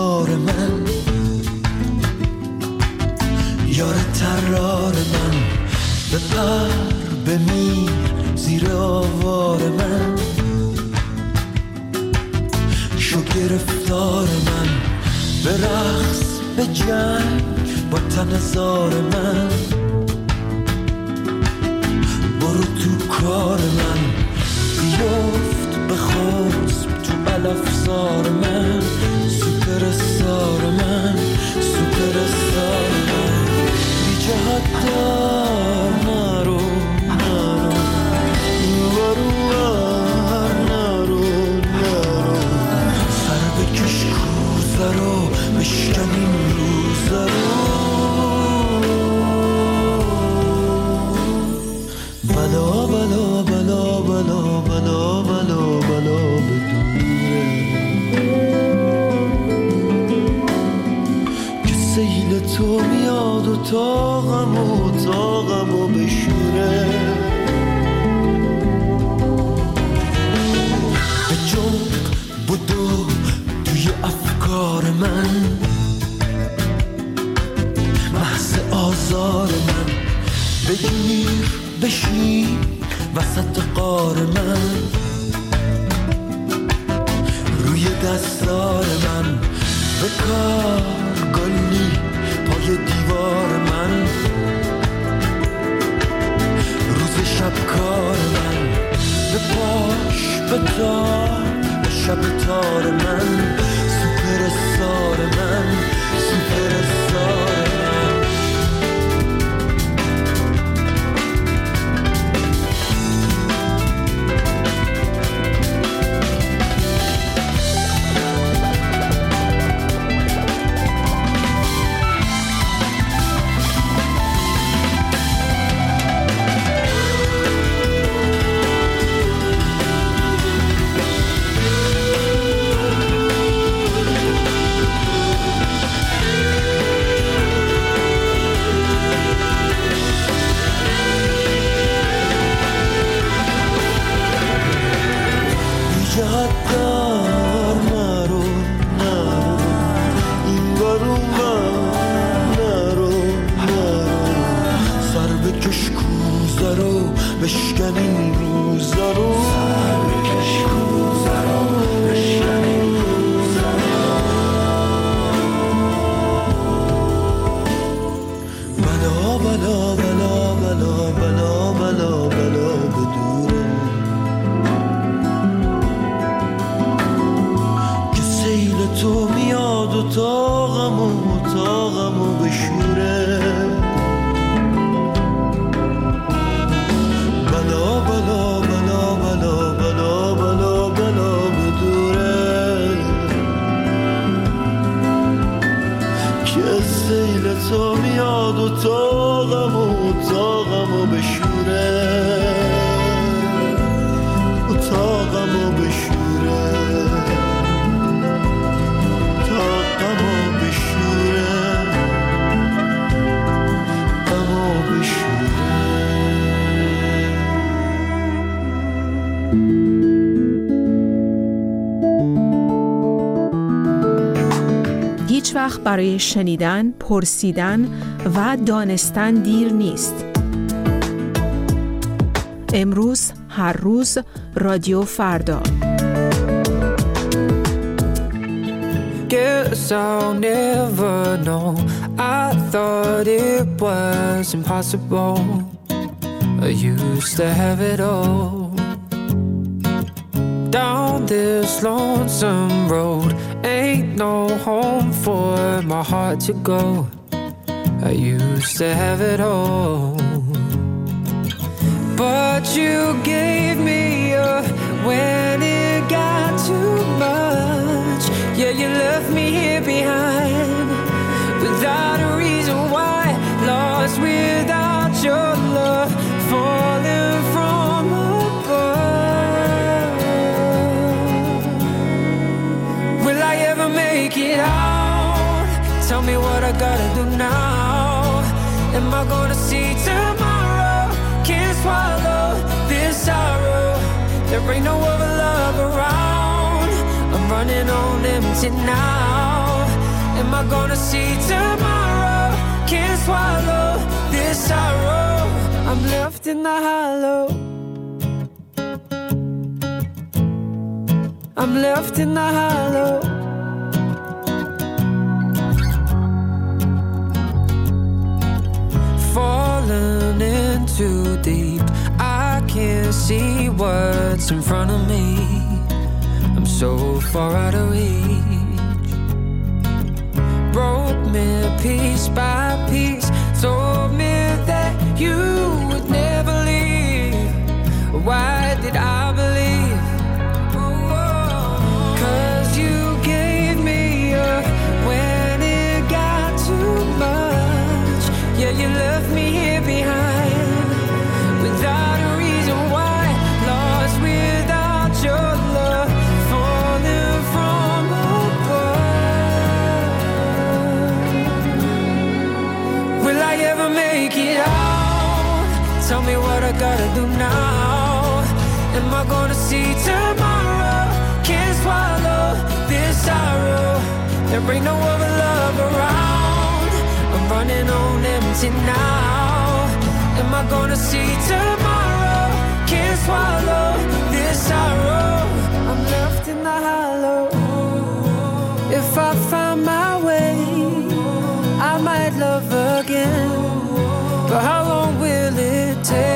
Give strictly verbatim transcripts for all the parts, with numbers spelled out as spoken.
بار من، یار طرار من، بپر بمیر زیر آوار من، شو گرفتار من، به رقص به جنگ با تن زار من، برو تو کار من، بیفت به خسب تو علفزار من، سوپر استار من، سوپر استار من، بی جهت دار نرو نرو نرو نرو نرو، سر بکش کوزه رو بشکن این روزه رو، بلا بلا بلا بلا بلا بلا بلا بدوره که سیل تو میاد و تاقم و تاقم و بشوره، به جنب بدو توی افکار من، محض آزار من، بگیر بشین وسط قار من، روی دستار من، بکار گلی پای دیوار من، روز شب کار من، به پاش به تار به شب تار من، سوپر استار من، سوپر استار من. هیچ وقت برای شنیدن، پرسیدن و دانستن دیر نیست. امروز، هر روز، رادیو فردا. Guess I'll never know. I thought it was impossible. I used to have it all. Down this lonesome road, ain't no home for my heart to go. I used to have it all. But you gave me up when it got too much. Yeah, you left me here behind without a reason why. Lost without your love, falling from above. Will I ever make it out? Tell me what I gotta do now. Am I gonna see tomorrow? Can't swallow this sorrow. There ain't no other love around. I'm running on empty now. gonna see tomorrow. Can't swallow this sorrow. I'm left in the hollow. I'm left in the hollow. Falling in too deep, I can't see what's in front of me. I'm so far out of reach. Broke me piece by piece, told me that you would never leave. Why did I believe? Cause you gave me up when it got too much. Yeah, you left me here behind without a reason why. Lost without your love, falling from above. Will I ever make it out? Tell me what I gotta do now. Am I gonna see tomorrow? Can't swallow this sorrow. There ain't no other love around. I'm running on empty now. Am I gonna see tomorrow? Can't swallow this sorrow. I'm left in the hollow. If I find my way, I might love again. But how long will it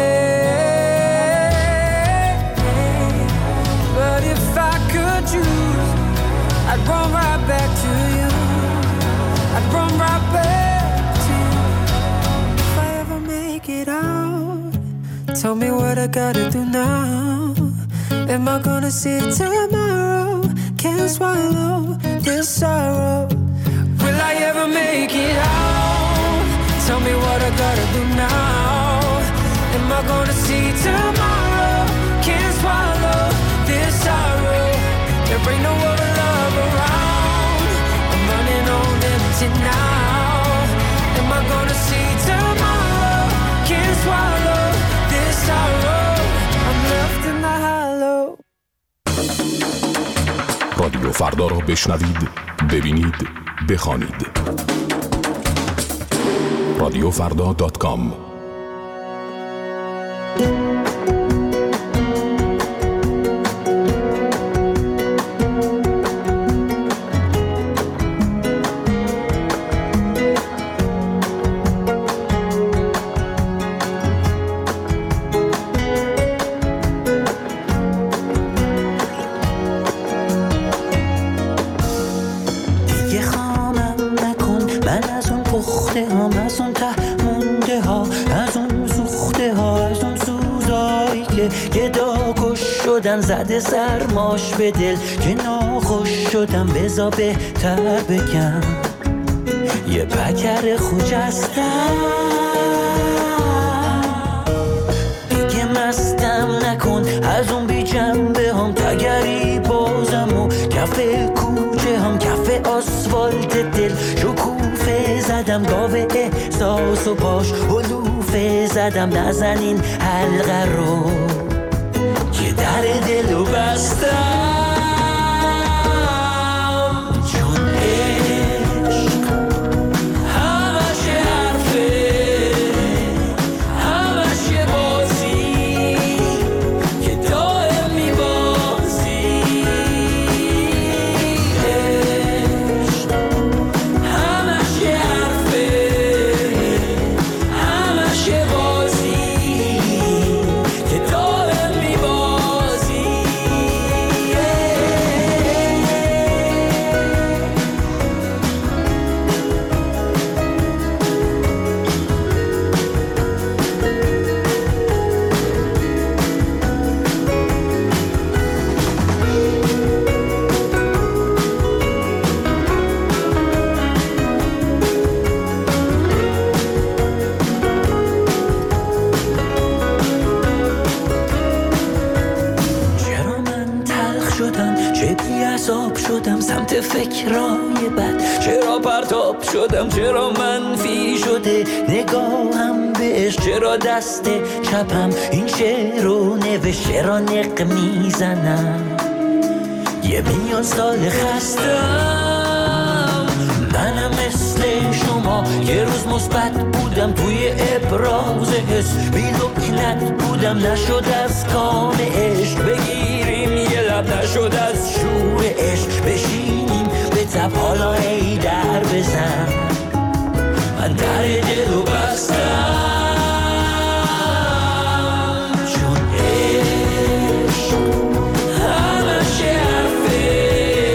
take? But if I could choose, I'd run right back to you. I'd run right back to you. If I ever make it out, tell me what I gotta do now. Am I gonna see tomorrow? Can't swallow this sorrow. Will I ever make it out? Tell me what I gotta do now. Am I gonna see tomorrow? Can't swallow this sorrow. There ain't no other love around. I'm running on empty now. Am I gonna see tomorrow? Can't swallow this sorrow. I'm left in the hollow. رادیو فردا را بشنوید، ببینید، بخوانید. رادیو فردا دات کام. زده سرماش به دل که ناخوش شدم، بزا بهتر بگم یه پکر خوجستم. دیگه مستم نکن از اون بی جنبه هم، تگری بازم و کف کوچه هم، کف آسفالت دل شکوفه زدم، گاوه احساس و پاش علوفه زدم. نزنین حلقه رو در دلو بستم، چون عشق همش حرفه، همش بازی که دائم میبازی. عشق همش حرفه، همش بازی که دائم میبازی. سمت فکرای بد چرا پرتاب شدم، چرا منفی شده نگاهم بهش، چرا دست چپم این شعر رو نوشت، چرا نق میزنم یه میلیون سال خستم. منم مثل ها. یه روز مثبت بودم توی ابراز حس، بی لکنت بودم نشد از کام عشق بگیریم یه لب، نشد از شور عشق بشینیم به تب. حالا ای در بزن، من در دل رو بستم، چون عشق همش حرفه،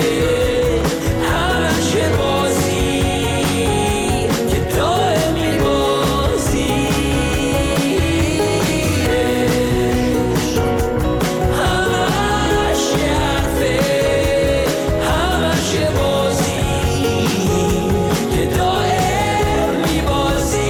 همش بازی که دائم میبازی. عشق همش حرفه، همش بازی که دائم میبازی.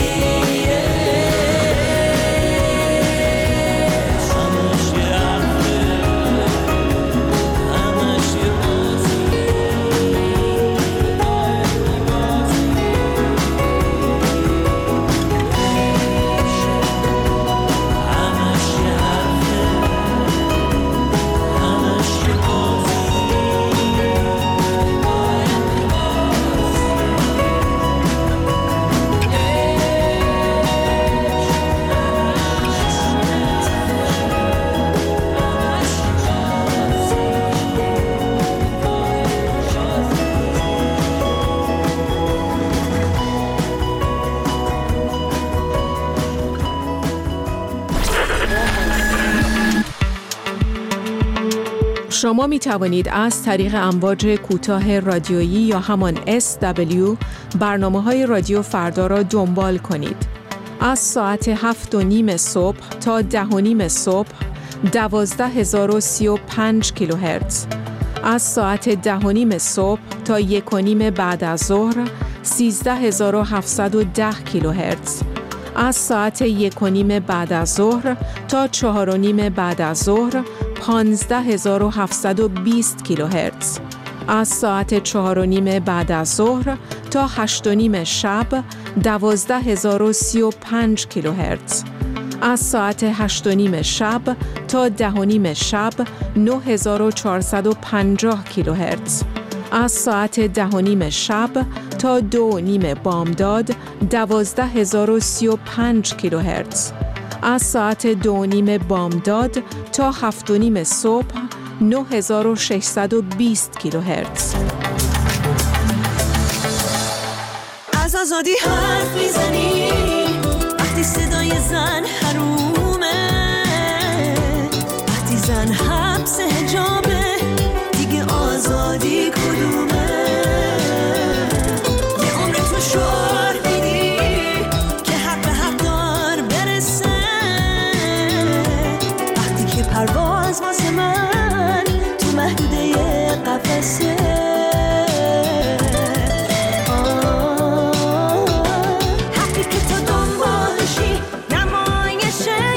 شما می توانید از طریق امواج کوتاه رادیویی یا همان اس دبلیو برنامه‌های رادیو فردا را دنبال کنید. از ساعت هفت و نیم صبح تا ده و نیم صبح دوازده هزار و سی و پنج کیلوهرتز. از ساعت ده و نیم صبح تا یک و نیم بعد از ظهر سیزده هزار و هفتصد و ده کیلوهرتز. از ساعت یک و نیم بعد از ظهر تا چهار و نیم بعد از ظهر پانزده هزار و هفتصد و بیست کیلوهرتز. از ساعت چهار و نیم بعد از ظهر تا هشت و نیم شب دوازده هزار و سی و پنج کیلوهرتز. از ساعت هشت و نیم شب تا ده و نیم شب نه هزار و چهارصد و پنجاه کیلوهرتز. از ساعت ده و نیم شب تا دو و نیم بامداد دوازده هزار و سی و پنج کیلوهرتز. از ساعت دو و نیم بامداد تا هفت و نیم صبح نه هزار و ششصد و بیست کیلوهرتز. از آزادی حرف میزنی وقتی صدای زن حرومه، وقتی زن حبس حجابه دیگه آزادی کدومه؟ یه عمر تو شعار میدی که حق به حق دار برسه، وقتی که پرواز واسه من تو محدوده قفسه. حقی که تو دنبالشی نمایشه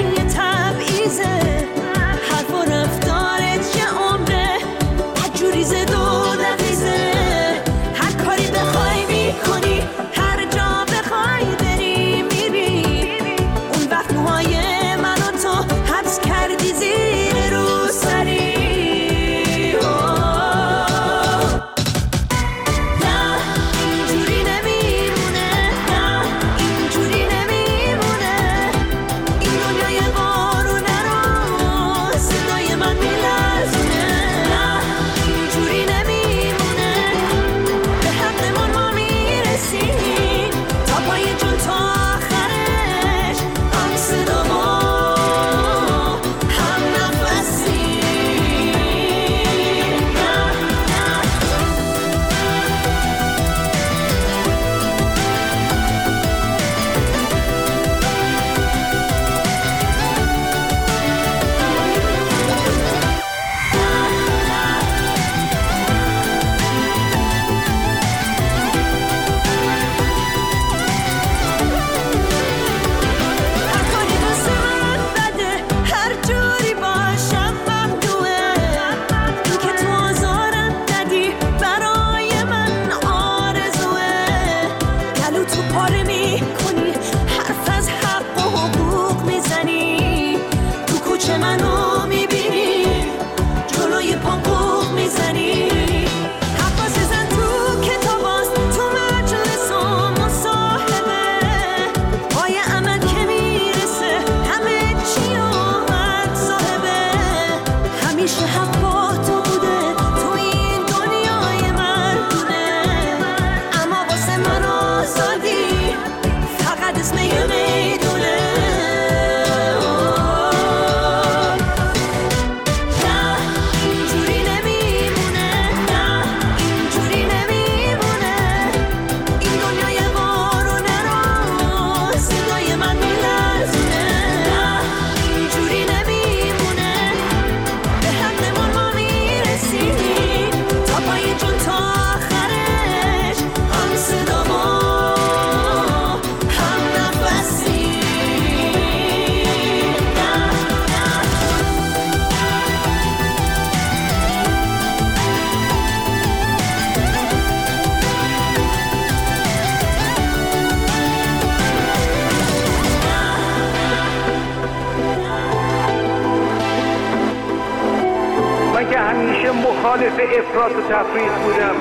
احساس تفریح بودم.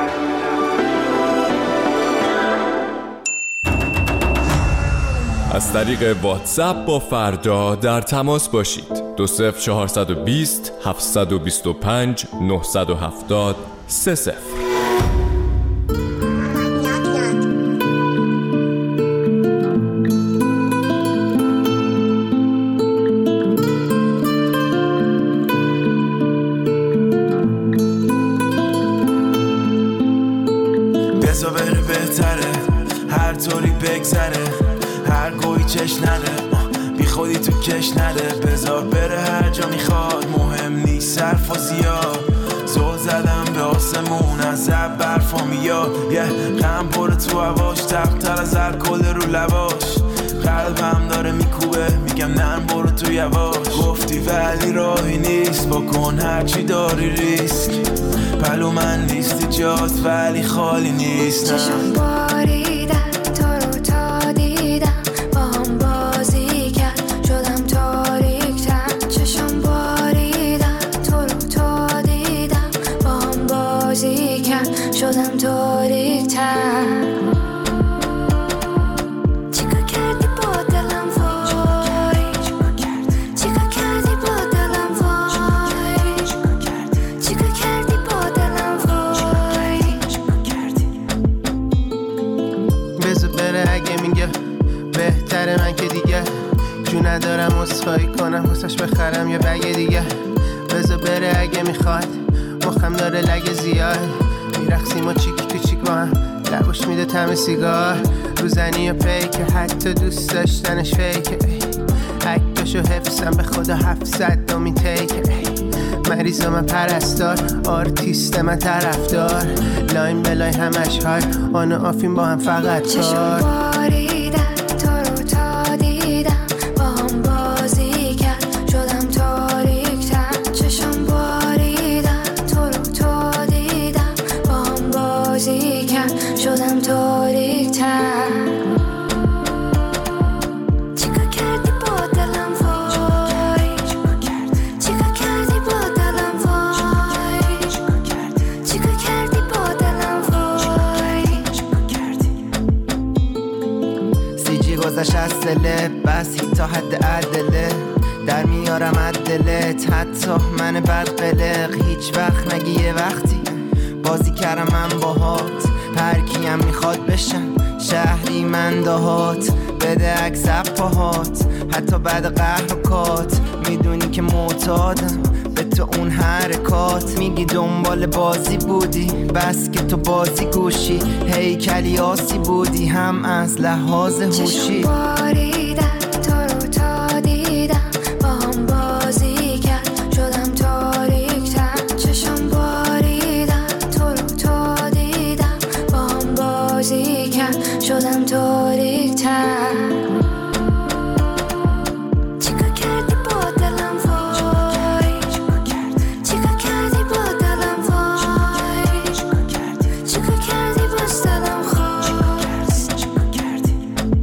از طریق واتساپ با فردا در تماس باشید. دو صفر چهارصد و بیست هفتصد و بیست و پنج نهصد و هفتاد سه صفر. بزا بره بهتره، هر طوری بگذره، هر گویی چش نده، بی خودی تو کش نده. بذار بره هر جا میخواد، مهم نیست صرف و زیاد. زل زدم به آسمون از زب برفا میاد، یه غم پره تو هواش، تبتر از الکل رو لباش. قلبم داره میکوبه، میگم نرم برو تو یواش. گفتی ولی راهی نیست، بکن هرچی داری ریسک. پلو من نیستی جات ولی خالی نیست. چشم باریدن تو رو تا دیدم، با هم بازی کرد شدم تاریک‌تر. چشم باریدن تو رو تا دیدم، با هم بازی کرد شدم تاریک‌تر. من که دیگه جو ندارم اسخایی کنم، واسش بخرم یه بگه دیگه. بذار بره اگه میخواد، مخم داره لگه زیاد. میرقصیم و چیک تو چیک با هم، لباش میده طعم سیگار. روزنی و پیکه، حتی دوست داشتنش فیکه. عکسشو حفظم به خدا هفتصد دومین تیکه. مریض من پرستار، آرتیست من طرفدار. لاین بلای همش های، آن و آفین با هم فقط کار. شدم تاریک‌تر. چیکار کردی با دلم وای، چیکار کردی با دلم وای، چیکار کردی با دلم وای. سی جی گذشت از دله، بس تا حد عدله. در میارم عدلت، حتی من بد قلق. هیچ وقت نگی یه وقتی بازی کردم من باهات. هر کیم میخواد بشم شهری من دهات. بده عکس پاهات، حتی بعد قهر و کات. میدونی که معتادم به تو اون حرکات. میگی دنبال بازی بودی، بس که تو بازی گوشی. هیکلی آسی بودی هم از لحاظ هوشی. شدم تاریک‌تر. چیکار کردی با دلم وای، چیکار کردی با دلم وای، چیکار کردی با دلم خواست. چیکار کردی،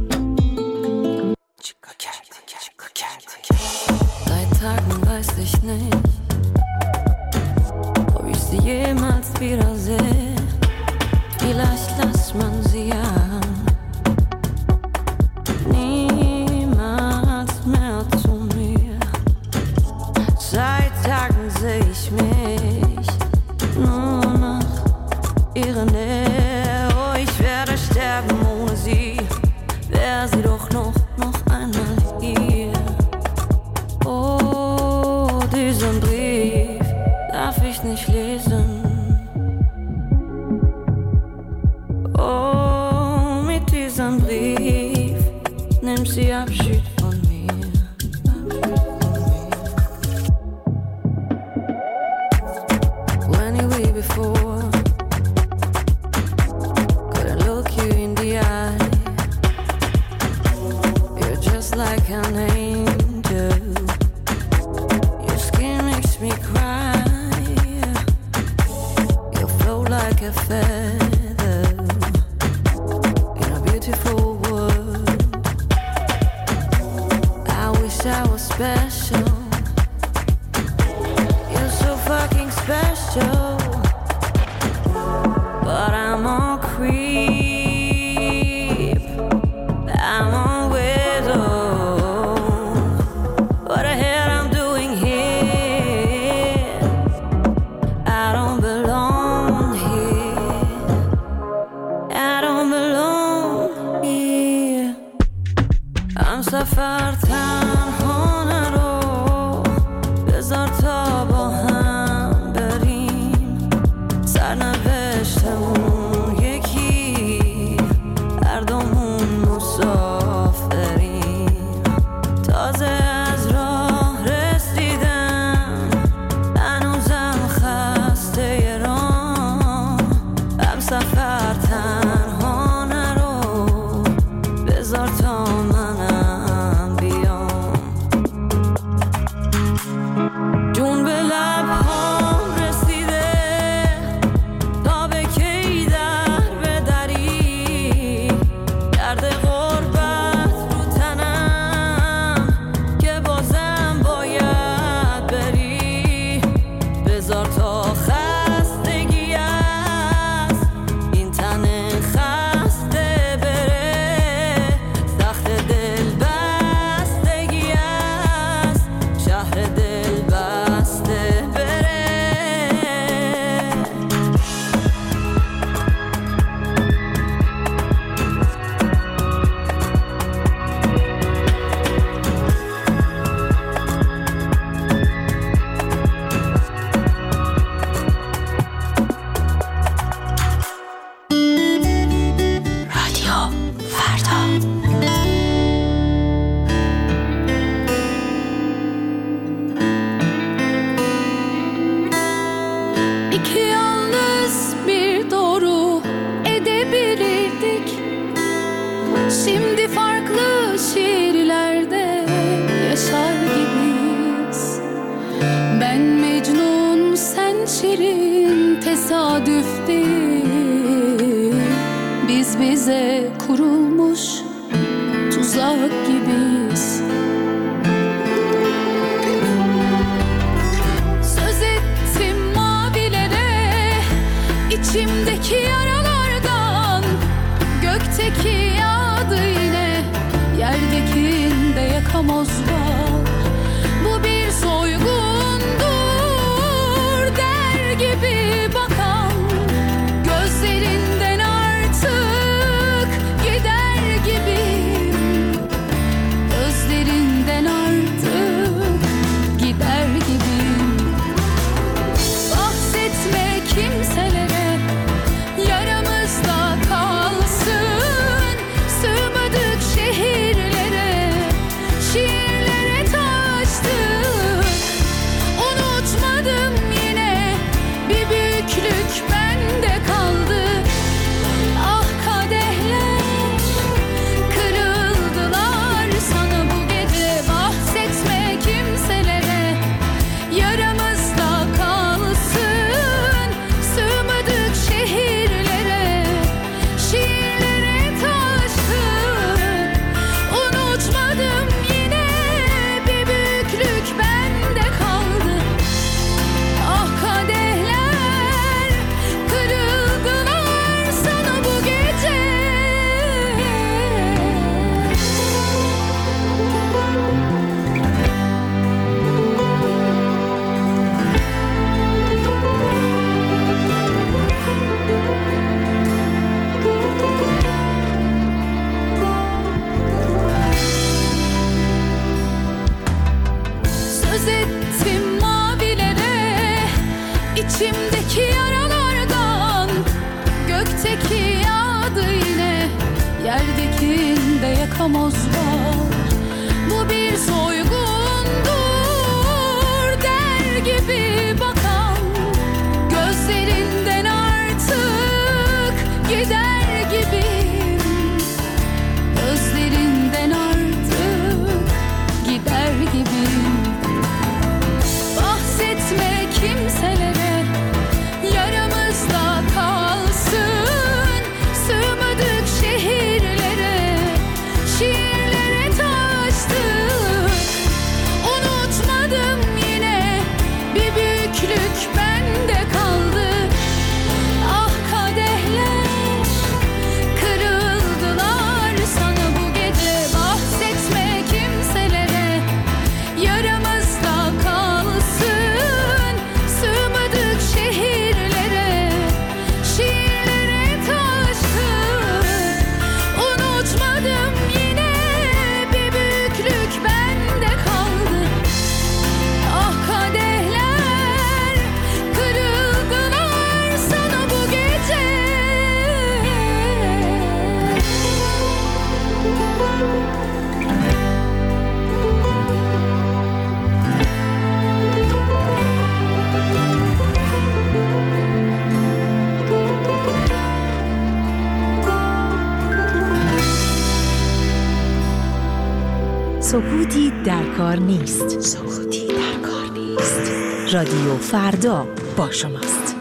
چیکار کردی، چیکار کردی. Seit Tagen weiß ich nicht, ob ich sie jemals wiedersehe. Vielleicht lässt man sie ja niemals mehr zu mir. Seit Tagen seh ich mich nur nach ihrer Nähe. Oh, ich werde sterben ohne sie, wär sie doch noch, noch einmal hier. Oh, diesen Brief darf ich nicht lesen. Oh, mit diesem Brief nimm sie Abschied von mir. When you were before, couldn't look you in the eye. You're just like an angel. Your skin makes me cry. You flow like a feather in a beautiful world. sleep. I'm always alone. What the hell I'm doing here? I don't belong here. I don't belong here. I'm سفر تنها نرو بذار تا با هم بریم سرنوشتمون یکی هر دومون مسافریم تازه از راه رسیدم هنوزم خسته راه هم سفر تنها نرو بذار تا منم بیام جون به لبهام رسیده تا به کی در بدری درد غربت رو تنم که بازم باید بری بذار تا خستگی است این تن خسته بره سخت دل بستگی است شهر دل بسته بره رادیو فردا. İki yalnız bir doğru edebilirdik. Şimdi farklı şehirlerde yaşar gibiyiz. Ben Mecnun, sen Şirin, tesadüf değil. Biz bize kurulmuş tuzak gibiyiz. Söz ettim mavilere, içimdeki yaralardan. Gökteki yağdı yine, yerdekinde yakamoz var. Bu bir soygundur der gibi bakan. Gözlerinden artık gider gibiyim. Gözlerinden artık gider gibiyim. Bahsetme kimselere, yaramızda kalsın. Sığmadık şehirlere, şiirlere taştık. Unutmadım yine, bir büyüklük bende kaldı. Ah kadehler kırıldılar sana bu gece. Bahsetme kimselere, yaramızda kalsın. Sığmadık şehirlere, şiirlere taştık. Unutmadım yine, bir büyüklük bende kaldı. Ah kadehler kırıldılar sana bu gece. Söz ettim mavilere, içimdeki yaralardan. Gökteki yağdı yine, yerdekinde yakamoz var. Bu bir soygundur der gibi bakan. Gözlerinden artık gider gibiyim. Gözlerinden artık gider gibiyim. Bahsetme kimselere, yaramızda kalsın. Sığmadık şehirlere, şiirlere taştık. سکوتی در کار نیست. سکوتی در کار نیست. رادیو فردا با شماست.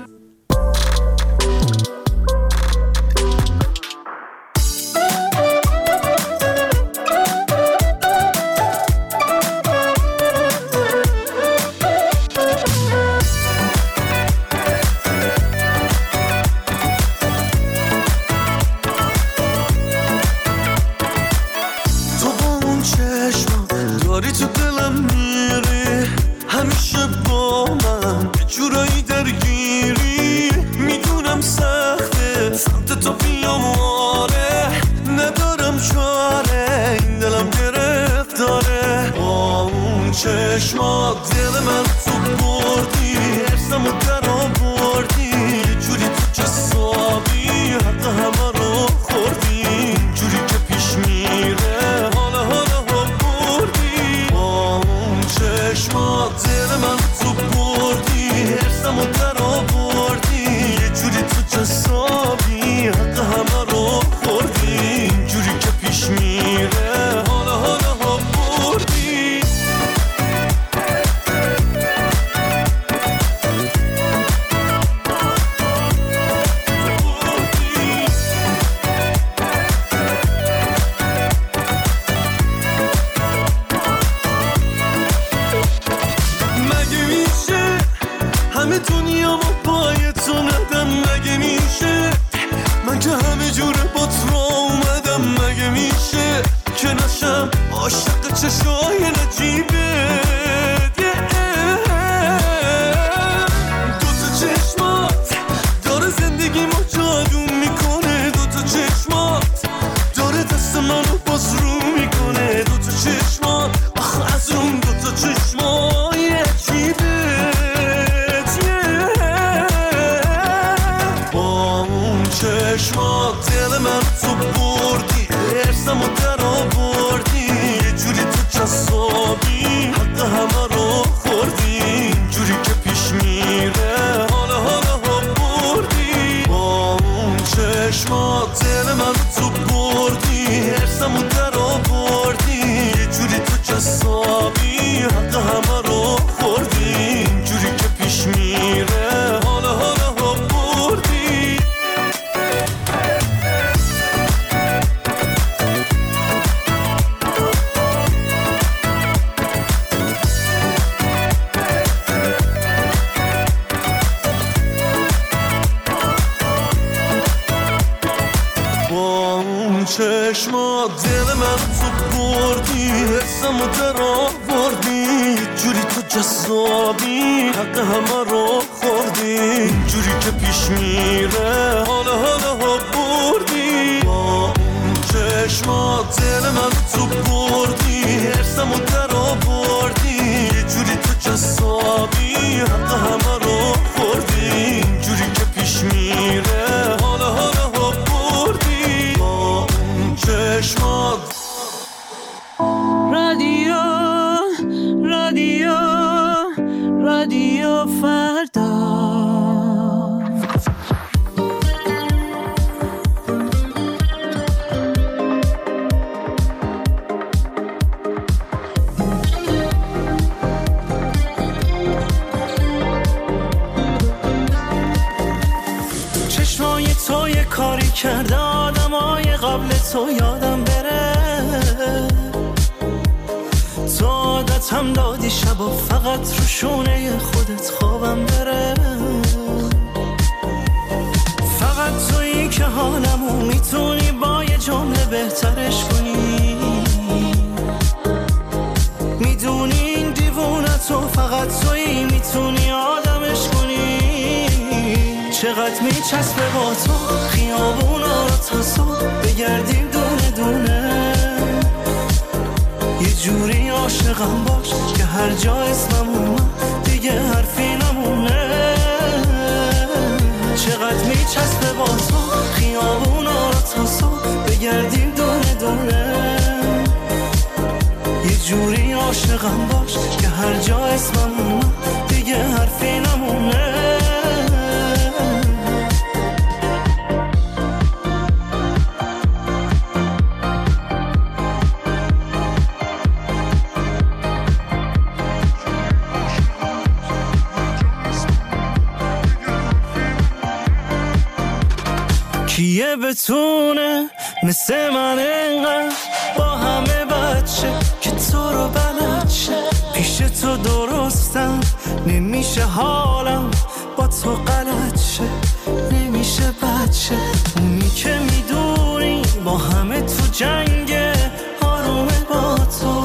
بتونه مثل من انقدر با همه بچه که تو رو بلد شه. پیش تو درستم نمیشه حالم با تو غلط شه. نمیشه بچه اونی که میدونی با همه تو جنگه آرومه با تو.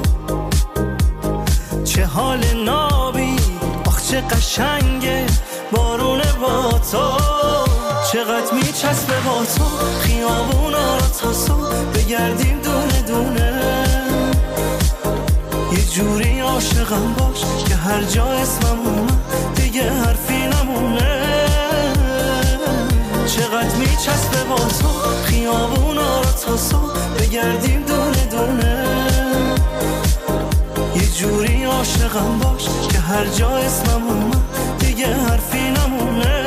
چه حال نابی آخ چه قشنگه بارونه با تو. چقدر میچسبه با تو خیابونا رو تا صبح بگردیم دونه دونه. یه جوری عاشقم باش که هر جا اسمم اومد دیگه حرفی نمونه. چقدر میچسبه با تو خیابونا رو تا صبح بگردیم دونه دونه. یه جوری عاشقم باش که هر جا اسمم اومد دیگه حرفی نمونه.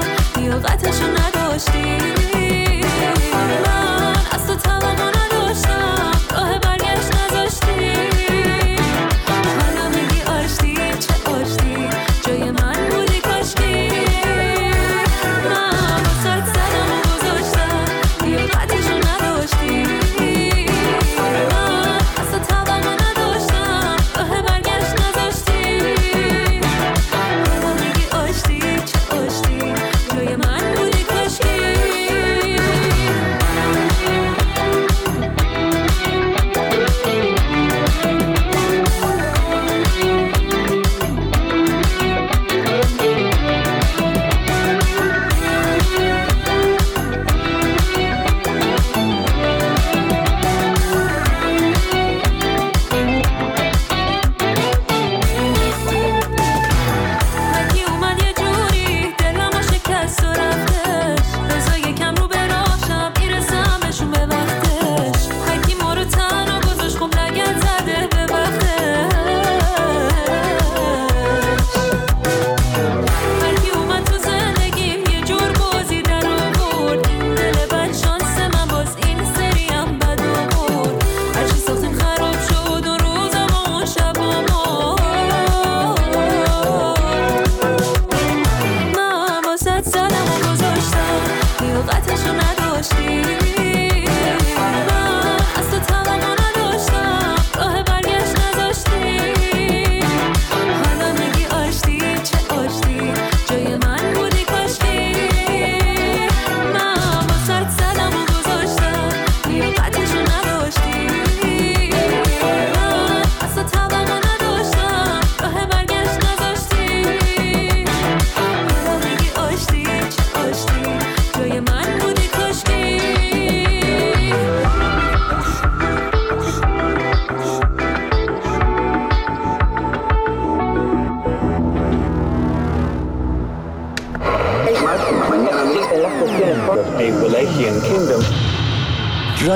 من از تو توقع نداشتم.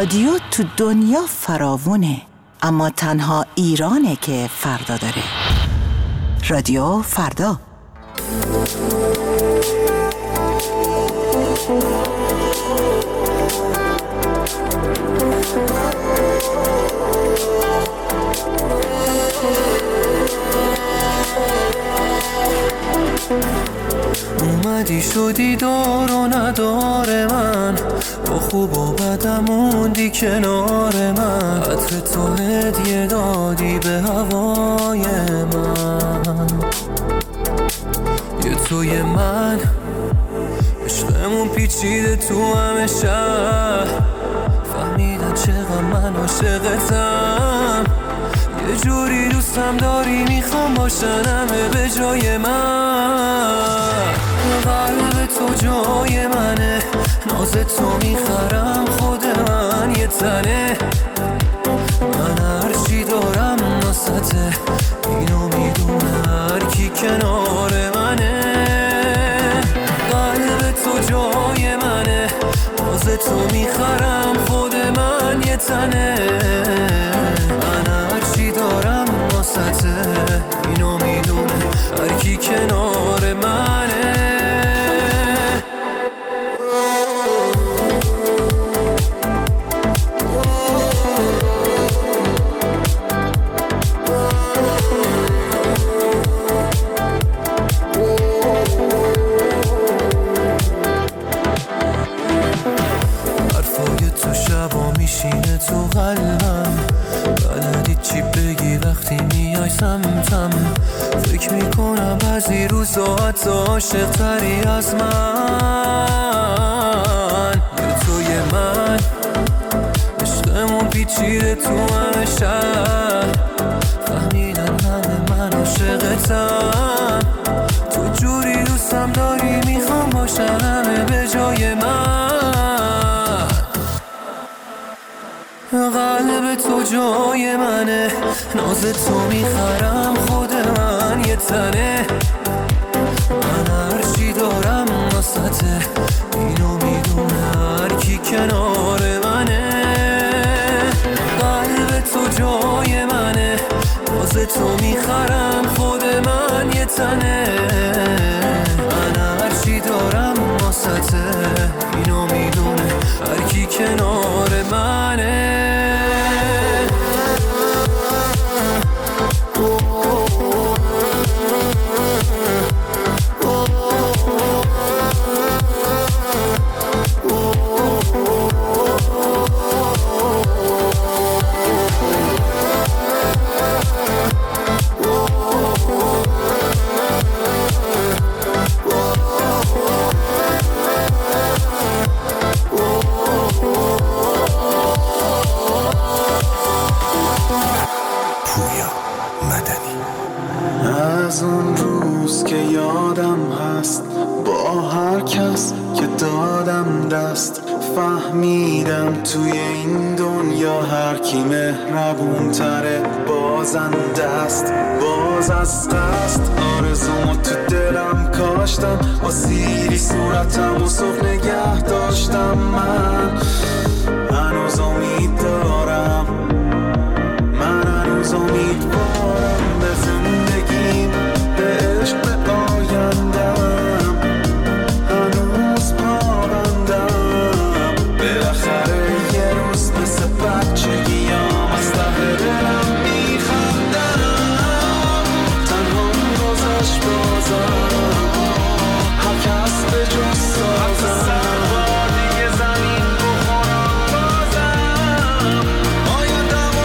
رادیو تو دنیا فراوونه، اما تنها ایرانه که فردا داره. رادیو فردا. اومدی شدی دار و ندار من، با خوب و بدم موندی کنار من، عطر تو هدیه دادی به هوای من. یه توی من عشقمون پیچیده تو همه شهر، فهمیدن چقدر من عاشقتم، یه جوری دوستم داری میخوام باشن همه به جای من. قلب تو جای منه، ناز تو میخرم خود من یه تنه، من هرچی دارم ناسته، اینو میدونه هر کی کنار منه. قلب تو جای منه، ناز تو میخرم خود من یه تنه، من هرچی دارم ناسته، اینو میدونه هر کی کنار منه. میشینه تو قلبم، بلدی چی بگی وقتی میای سمتم، فکر میکنم بعضی روزا حتی عاشق تری از من. یه توی من عشقمون پیچیده تو همه شهر، فهمیدن همه من عاشقتم، تو جوری دوستم داری میخوام باشن همه به جای من. قلب تو جای منه، ناز تو میخرم خود من یه تنه، من هرچی دارم ناسته، اینو میدونه هر کی کنار منه. قلب تو جای منه، ناز تو میخرم خود من یه تنه، من هرچی دارم ناسته، اینو میدونه هر کی کنار منه. از اون روز که یادم هست، با هر کس که دادم دست، فهمیدم توی این دنیا هر کی مهربون تره بازنده است. باز از قصد آرزومو تو دلم کاشتم، با سیری صورتم و صبح نگه داشتم. من هنوز امید دارم، من هنوز امیدوارم به زندگیم، به عشق، به آیندم، هنوز پابندم. بالاخره یه روز مثل بچگیام از ته دلم میخندم، تنها گذشت بازم، هر کس به جز سازم، دیگه زمین بخورم بازم، آیندمو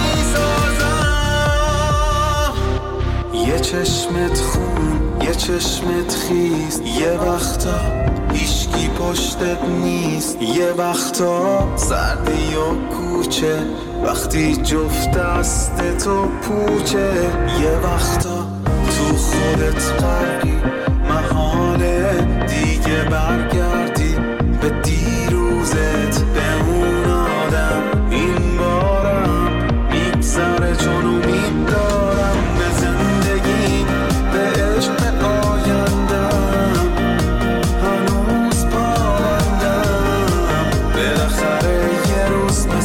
میسازم. یه چشمت خون، یه چشمت خیز، یه وقتا هیشکی پشتت نیست، یه وقتا سردی و کوچه وقتی جفت دست تو پوچه، یه وقتا تو خودت غرقی، محاله دیگه برگردی به دیروزت، به اون آدم. این بارم میگذره چون امید دارم به زندگی، به عشق، به آیندم، هنوز پابندم. بالاخره یه روز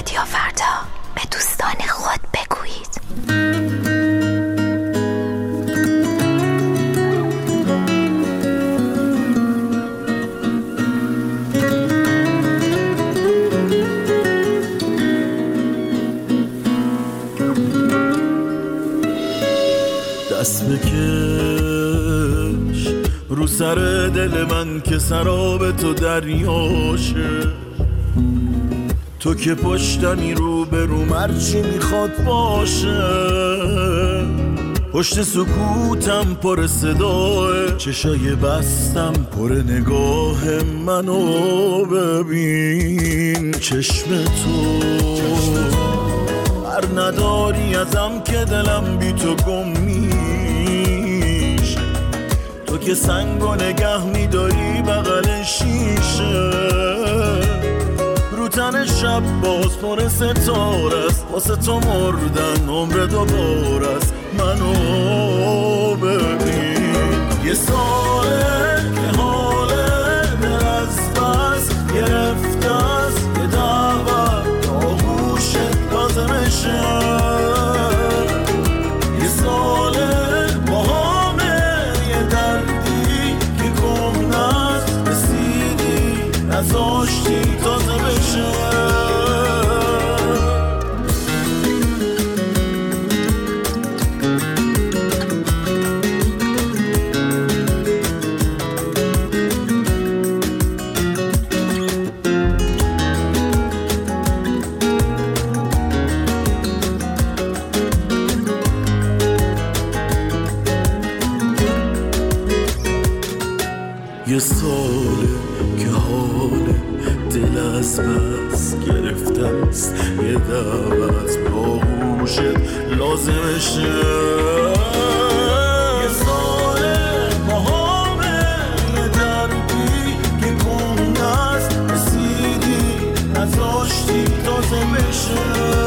رادیو فردا، به دوستان خود بگویید. دست بکش رو سر دل من که سراب تو دریاشه، تو که پشتمی رو به رو مرچی میخواد باشه، پشت سکوتم پر صداه، چشای بستم پر نگاه منو ببین. چشم تو هر نداری ازم که دلم بی تو گم میشه، تو که سنگو نگه میداری بغل شیشه، رو تن شب باز پر ستاره است، واسه تو مردن عمر دوباره است. منو ببین یه ساله که حاله دل از بس گرفته است، یه دعوت آغوشت لازمشه، یه ساله با همه یه دردی که گم نست رسیدی نزاشتی تازه بشه. یه ساله که حال دل از بس گرفته است، یه دعوت با گوشت لازمشه، یه ساله با همه یه دردی که گم است رسیدی نزاشتی تازه بشه،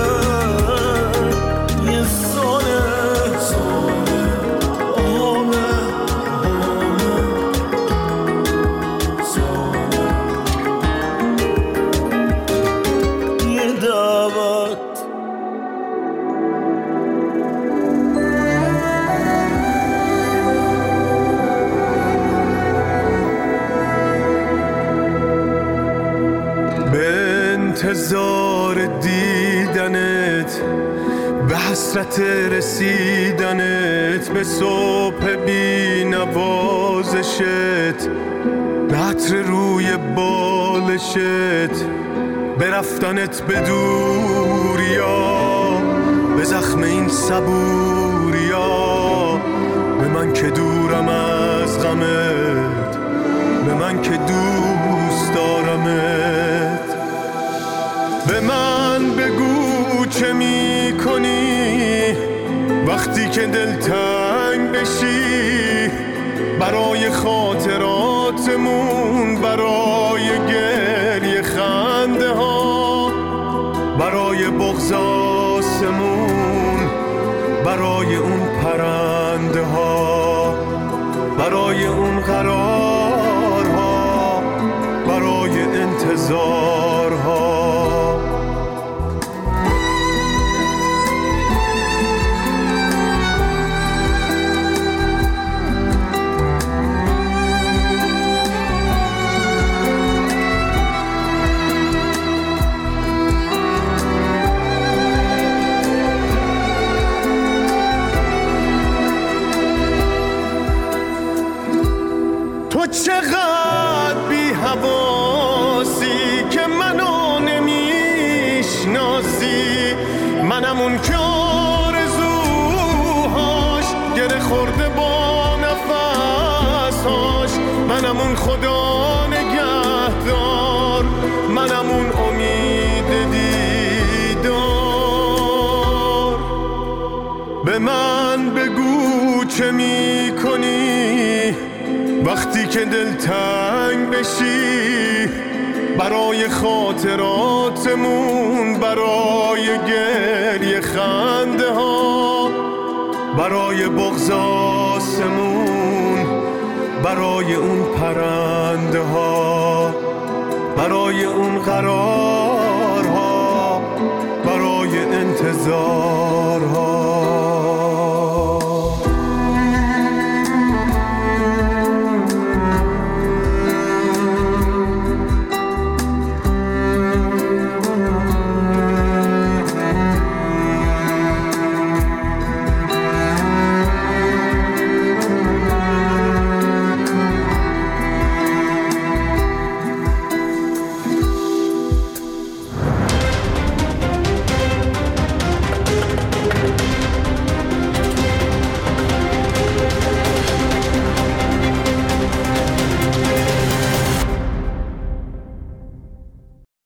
یه ساله ساله همه انتظار دیدنت، به حسرت رسیدنت، به صبح بی نوازشت، به عطر روی بالشت، به رفتنت به دوریا، به زخم این صبوریا، به من که دورم از غمت، به من که دوست دارمت. به من بگو چه می کنی وقتی که دلتنگ بشی، برای خاطراتمون، برای گریه خنده ها، برای بغض آسمون، برای اون پرنده ها، برای اون قرارها، برای انتظارها. تو چقدر بی حواسی که منو نمیشناسی، منم اون که آرزوهاش گره خورده با نفسهاش، منم اون خدا نگهدار، منم اون امید دیدار. به من بگو چه می کنی وقتی که دلتنگ بشی، برای خاطراتمون، برای گریه خنده ها، برای بغض آسمون، برای اون پرنده ها، برای اون قرارها، برای انتظارها